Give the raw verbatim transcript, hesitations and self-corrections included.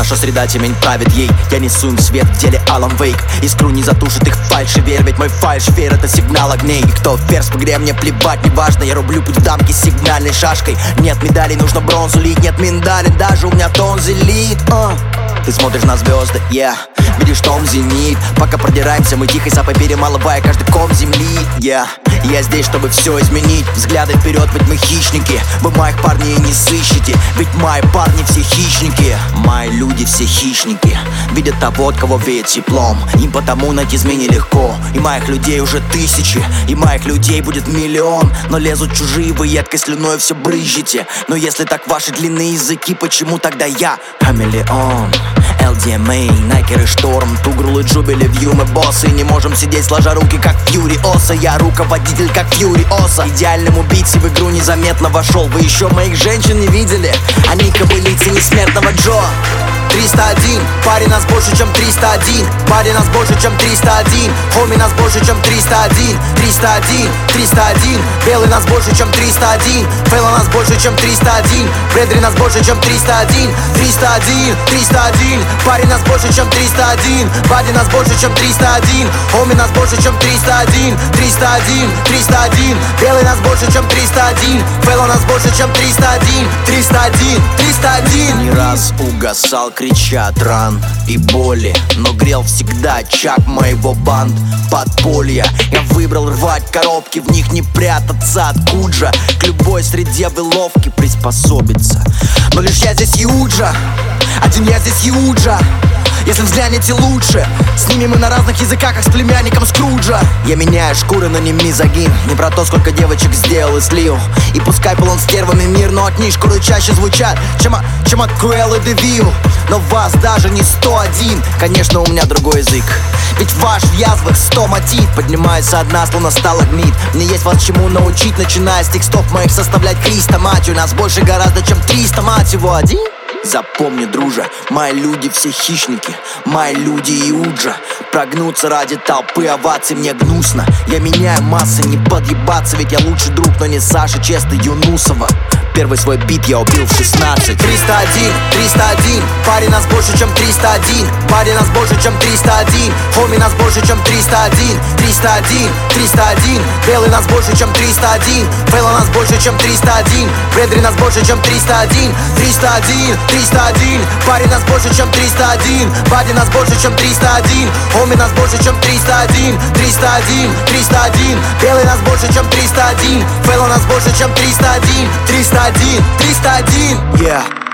Наша среда темень правит ей. Я несу им свет в деле Алан Вейк. Искру не затушит их фальши, верь, ведь мой фальш-фейр — это сигнал огней. И кто ферзь в игре, мне плевать, неважно. Я рублю путь в дамки с сигнальной шашкой. Нет медалей, нужно бронзу лить. Нет миндалин, даже у меня тон зелит. uh. Ты смотришь на звезды, yeah. Видишь том зенит. Пока продираемся мы тихой сапой, перемалывая каждый ком земли, yeah. Я здесь, чтобы все изменить. Взгляды вперед, ведь мы хищники. Вы моих парней не сыщете, ведь мои парни все хищники. Мои люди все хищники. Видят того, кого веет теплом. Им потому найти змей легко. И моих людей уже тысячи, и моих людей будет миллион. Но лезут чужие, вы едкой слюной все брызжете. Но если так ваши длинные языки, почему тогда я хамелеон? эл ди эм эй, Найкер и Шторм, Тугрул и Джубили, Вью, мы боссы. Не можем сидеть сложа руки, как Фьюри Оса. Я руководитель, как Фьюри Оса. Идеальным убийцей в игру незаметно вошел. Вы еще моих женщин не видели? Они кобылицы несмертного Джо. Триста один, парень нас больше, чем триста один. Парень нас больше, чем триста один. Хоми нас больше, чем триста один. Триста один, триста один. Белый нас больше, чем триста один. Фейла нас больше, чем триста один. Бредри нас больше, чем триста один. Триста один, триста один. Парень нас больше, чем триста один. Бади нас больше, чем триста один. Хоми нас больше, чем триста один. Триста один, триста один. Белый нас больше, чем триста один. Фейла нас больше, чем триста один. Триста один, триста один. Не раз угасал, крича от ран и боли, но грел всегда очаг моего банд подполья. Я выбрал рвать коробки, в них не прятаться от Куджа. К любой среде вы ловки приспособиться, но лишь я здесь Юджа. Один я здесь Юджа. Если взглянете лучше, с ними мы на разных языках, как с племянником Скруджа. Я меняю шкуры, но не мизогин. Не про то, сколько девочек сделал и слил. И пускай полон стервами мир, но от них шкуры чаще звучат, чем, чем от Круэллы де Вил. Но вас даже не сто один. Конечно, у меня другой язык, ведь ваш в язвах сто мотив. Поднимается одна, словно сталагмит. Мне есть вас чему научить, начиная с текстов моих составлять Христа, мать. У нас больше гораздо, чем триста, мать его, один. Запомни, друже, мои люди все хищники, мои люди Иуджа. Прогнуться ради толпы оваций мне гнусно. Я меняю массы, не подъебаться, ведь я лучший друг, но не Саша, честно, Юнусова. Первый свой бит я убил в шестнадцать. Триста один, триста один. Парень нас больше, чем триста один. Парень нас больше, чем триста один. Хоми нас больше, чем триста один. Триста один, триста один. Белый нас больше, чем триста один. Фейла нас больше, чем триста один. Бредри нас больше, чем триста один. Триста один, триста один. Парень нас больше, чем триста один. Бади нас больше, чем триста один. Хоми нас больше, чем триста один. Триста один, триста один. Белый нас больше, чем триста один. Фейла нас больше, чем триста один. Триста один, триста один. Yeah.